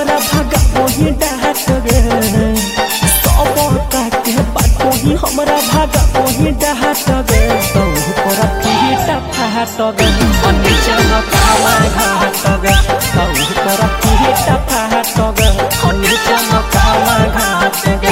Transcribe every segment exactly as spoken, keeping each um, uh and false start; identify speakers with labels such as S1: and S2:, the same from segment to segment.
S1: हमरा भागा वही डाट गे सब काटे बात वही हमरा भागा वही डाट गे तौ पर पीटा फाट गे नीचे न काला घाट गे तौ पर पीटा फाट गे नीचे न काला घाट गे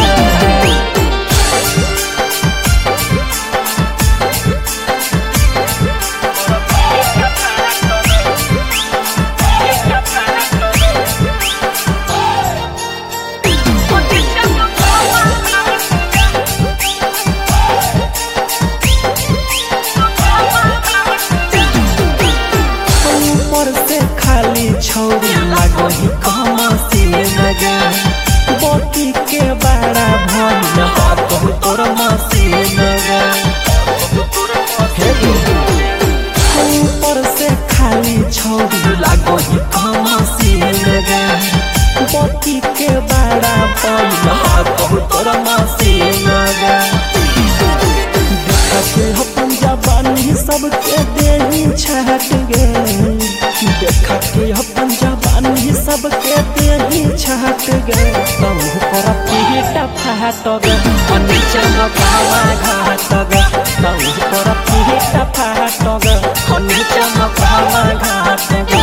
S1: छोरी लागही कमसी लगे बोटी के बड़ा भइल हाथ तोर मसी लगे ऊपर से खाली छोरी लागही कमसी लगे बोटी के बड़ा भइल हाथ तोर मसी लगे देखते हो पंजाबानी सबके देही छाट गे देखा के अपन जवानी सबके देही छाट गे तौ पर पीटा फाट गे नीचे न काला घाट गे तौ पर पीटा फाट गे नीचे न काला घाट गे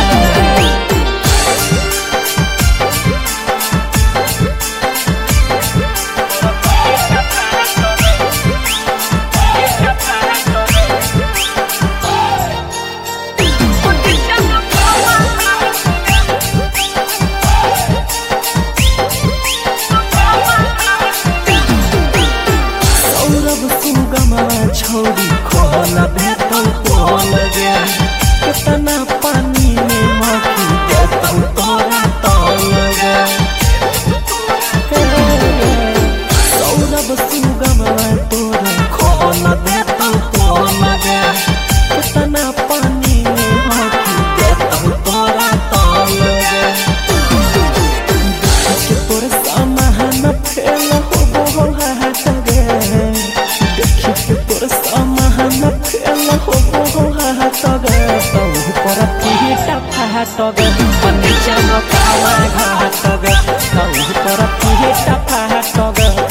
S1: छोरी खोला भेटो खोल गे कितना पानी में मखी देतो तोरा तौल गे सौरभ सुगम तोरा खोला भेटो खोल गे कितना पानी में मखी देतो तोरा तौल गे के तोर सामान फेल हो हो हाट गे देखि तोर सामान फेल हो हो हाट गे तौ पर पीटा फाट गे नीचे न काला घाट गे तौ पर पीटा फाट गे।